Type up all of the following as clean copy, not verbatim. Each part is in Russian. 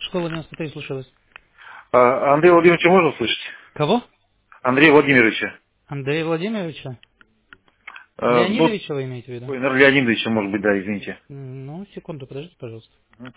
Школа 93, слушаю вас. Андрея Владимировича можно слышать? Кого? Андрея Владимировича. Андрея Владимировича? Ну, Леонидовича вы имеете в виду? ой, наверное, Леонидовича, может быть, да, извините. Ну, секунду, подождите, пожалуйста.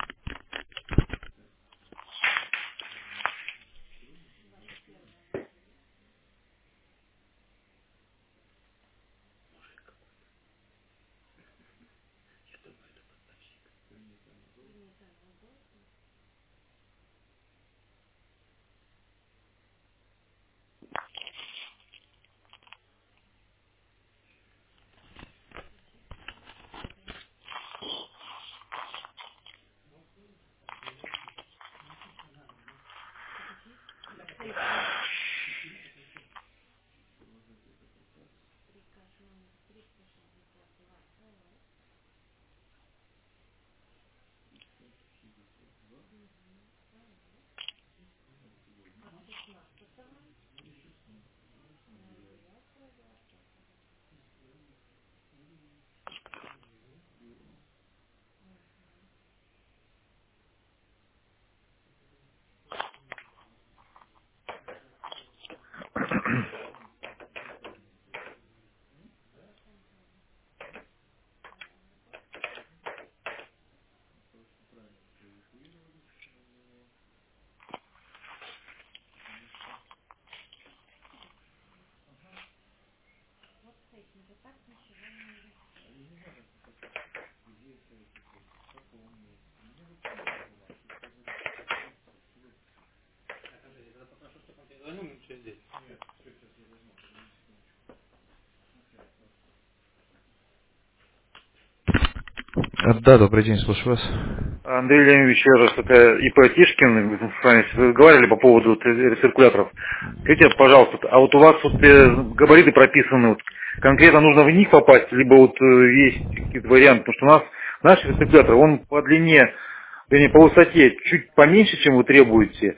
Да, добрый день, слушаю вас. Андрей Леонидович, еще раз, это ИП Тишкин, мы с вами разговаривали по поводу вот рециркуляторов. Скажите, пожалуйста, а вот у вас вот габариты прописаны, вот, конкретно нужно в них попасть, либо вот есть какие-то варианты, потому что у нас наш рециркулятор, он по длине, вернее, по высоте чуть поменьше, чем вы требуете,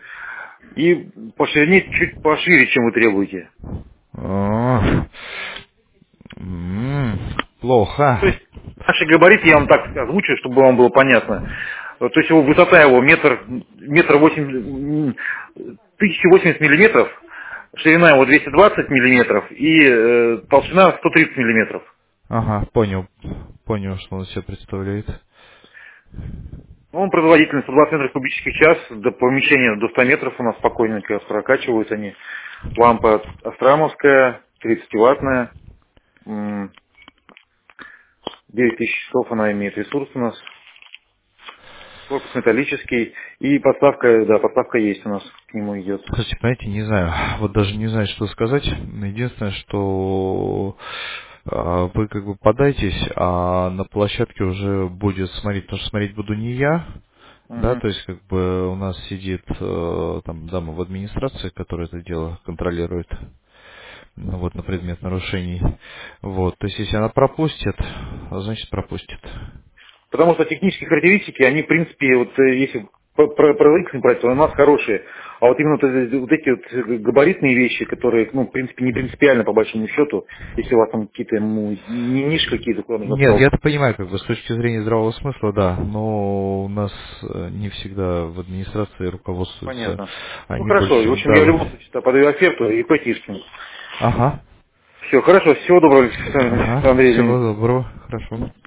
и по ширине чуть пошире, чем вы требуете. О, То есть плохо. наши габариты, я вам так озвучу, чтобы вам было понятно. То есть его высота его метр 1080 миллиметров, ширина его 220 миллиметров и толщина 130 миллиметров. Ага, понял. Понял, что он из себя представляет. Ну, он производительный 120 метров кубических в час, до помещения до 100 метров у нас спокойненько прокачивают они. Лампа Астрамовская, 30-ваттная, 9000 часов она имеет ресурс у нас. Корпус металлический. И подставка, да, подставка есть у нас, к нему идет. Кстати, понимаете, не знаю, вот даже не знаю, что сказать. Единственное, что вы как бы подайтесь, а на площадке уже будет смотреть, потому что смотреть буду не я, да, Мгм. то есть как бы у нас сидит там дама в администрации, которая это дело контролирует, ну, вот на предмет нарушений. Вот, то есть если она пропустит, значит пропустит. Потому что технические характеристики, они, в принципе, вот если про X не брать, то у нас хорошие. А вот именно вот эти вот габаритные вещи, которые, ну, в принципе, не принципиально по большому счету, если у вас там какие-то, ну, не ниши какие-то, куда нужно Нет, вкалывать. я это понимаю, как бы с точки зрения здравого смысла, да, но у нас не всегда в администрации руководствуются, Понятно. Ну, они хорошо. В больше, общем, я в любом да. случае подаю оферту и Тишкин. Ага, Все, хорошо. Всего доброго, ага, Андрей всего Леонидович. доброго, хорошо.